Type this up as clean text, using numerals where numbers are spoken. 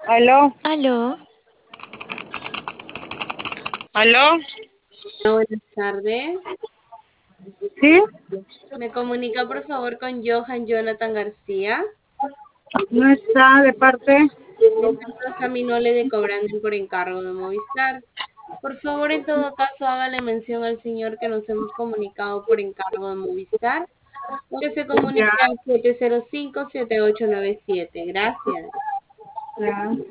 ¿Aló? Aló, ¿Aló? Buenas tardes. ¿Sí? ¿Me comunica por favor con Johan Jonathan García? No está de parte. Le saluda Cami Nole de Cobrando por encargo de Movistar. Por favor, en todo caso, hágale mención al señor que nos hemos comunicado por encargo de Movistar o que se Ya, comunique al 705-7897. Gracias. ya.